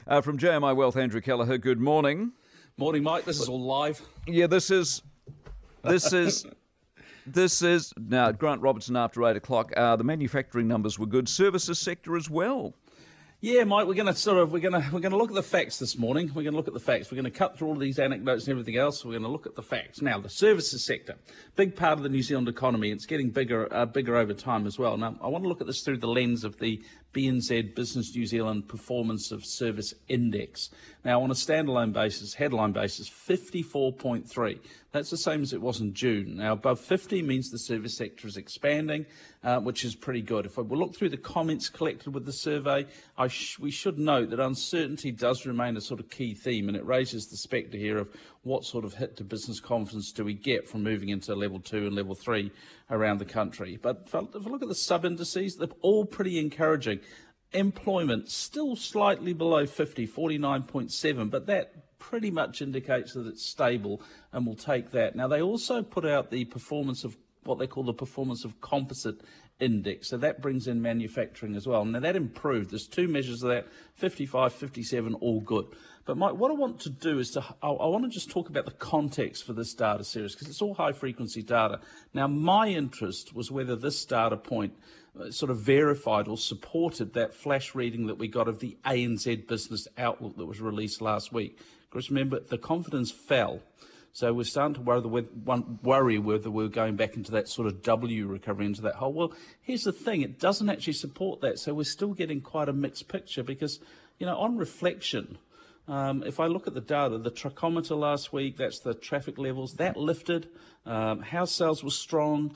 From JMI Wealth, Andrew Kelleher, good morning. Morning, Mike. This is all live. Yeah, this is now Grant Robertson after 8 o'clock. The manufacturing numbers were good. Services sector as well. Yeah, Mike, we're going to look at the facts this morning. We're going to look at the facts. We're going to cut through all of these anecdotes and everything else. We're going to look at the facts. Now, the services sector, big part of the New Zealand economy. It's getting bigger over time as well. Now, I want to look at this through the lens of the BNZ Business New Zealand Performance of Service Index. Now, on a standalone basis, headline basis, 54.3. That's the same as it was in June. Now, above 50 means the service sector is expanding, which is pretty good. If we look through the comments collected with the survey, we should note that uncertainty does remain a sort of key theme, and it raises the spectre here of what sort of hit to business confidence do we get from moving into level 2 and level 3 around the country. But if I look at the sub-indices, they're all pretty encouraging. Employment still slightly below 50, 49.7, but that pretty much indicates that it's stable, and we'll take that. Now, they also put out the performance of what they call the performance of composite index. So that brings in manufacturing as well. Now, that improved. There's two measures of that, 55, 57, all good. But Mike, what I want to do is I want to just talk about the context for this data series, because it's all high-frequency data. Now, my interest was whether this data point sort of verified or supported that flash reading that we got of the ANZ Business Outlook that was released last week. Because remember, the confidence fell. So we're starting to worry whether we're going back into that sort of W recovery, into that hole. Well, here's the thing, it doesn't actually support that. So we're still getting quite a mixed picture because, on reflection, if I look at the data, the trachometer last week, that's the traffic levels, that lifted. House sales was strong.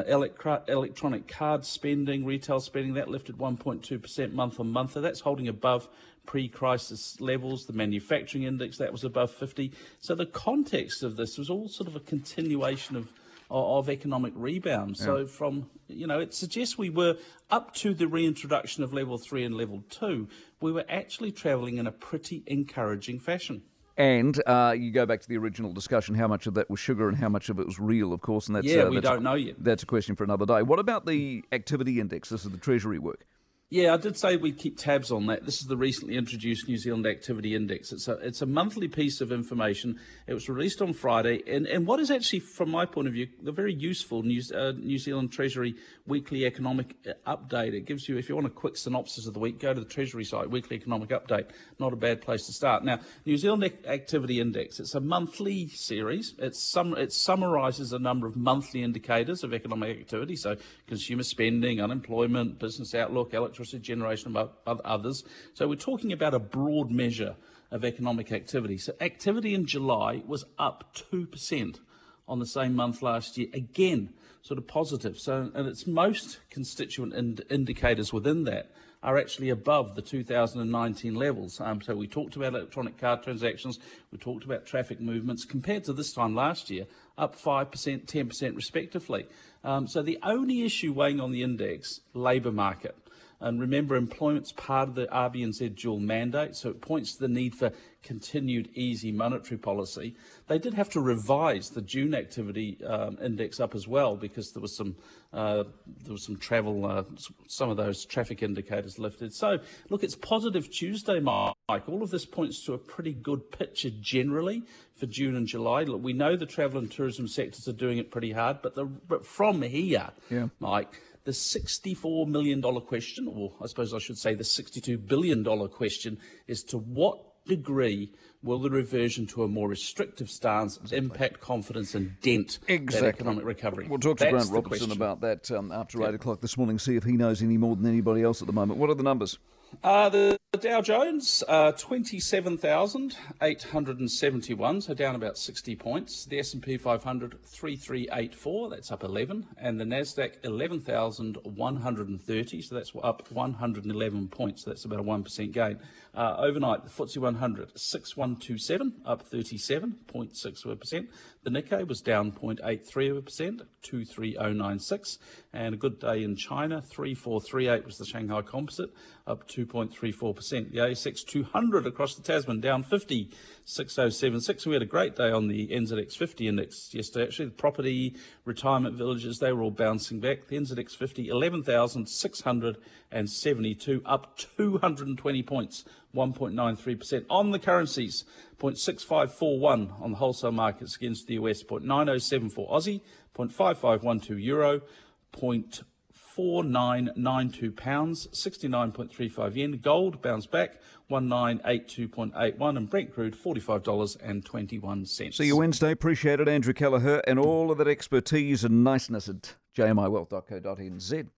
Electronic card spending, retail spending, that lifted 1.2% month on month. So that's holding above pre-crisis levels. The manufacturing index, that was above 50. So the context of this was all sort of a continuation of economic rebound. Yeah. So from, it suggests we were up to the reintroduction of level 3 and level 2, we were actually travelling in a pretty encouraging fashion. And you go back to the original discussion, how much of that was sugar and how much of it was real, of course. And we don't know yet. That's a question for another day. What about the activity index? This is the Treasury work. Yeah, I did say we'd keep tabs on that. This is the recently introduced New Zealand Activity Index. It's a monthly piece of information. It was released on Friday, and what is actually, from my point of view, the very useful New Zealand Treasury Weekly Economic Update. It gives you, if you want a quick synopsis of the week, go to the Treasury site, Weekly Economic Update. Not a bad place to start. Now, New Zealand Activity Index, it's a monthly series. It summarises a number of monthly indicators of economic activity, so consumer spending, unemployment, business outlook, electricity generation, among others. So we're talking about a broad measure of economic activity. So activity in July was up 2% on the same month last year. Again, sort of positive. So, and its most constituent indicators within that are actually above the 2019 levels. So we talked about electronic card transactions, we talked about traffic movements, compared to this time last year, up 5%, 10% respectively. So the only issue weighing on the index, labour market. And remember, employment's part of the RBNZ dual mandate, so it points to the need for continued easy monetary policy. They did have to revise the June activity index up as well because there was some travel, some of those traffic indicators lifted. So, look, it's positive Tuesday, Mike. All of this points to a pretty good picture generally for June and July. Look, we know the travel and tourism sectors are doing it pretty hard, but from here, Mike, the $64 million question, or I suppose I should say the $62 billion question, is to what degree will the reversion to a more restrictive stance impact confidence and dent that economic recovery? We'll talk to Grant Robertson about that after 8 o'clock this morning, see if he knows any more than anybody else at the moment. What are the numbers? The Dow Jones, 27,871, so down about 60 points. The S&P 500, 3384, that's up 11. And the Nasdaq, 11,130, so that's up 111 points. So that's about a 1% gain. Overnight, the FTSE 100, 6127, up 37.6%. The Nikkei was down 0.83%, 23096. And a good day in China, 3438 was the Shanghai Composite, up 2.34%. 0.3%. The ASX 200 across the Tasman down 50, 6076. We had a great day on the NZX 50 index yesterday. Actually, the property, retirement villages, they were all bouncing back. The NZX 50, 11,672, up 220 points, 1.93%. On the currencies, 0.6541 on the wholesale markets against the US, 0.9074 Aussie, 0.5512 euro, 0.4992 pounds, 69.35 yen. Gold bounced back, 1982.81, and Brent crude $45.21. See you Wednesday. Appreciate it, Andrew Kelleher, and all of that expertise and niceness at jmiwealth.co.nz.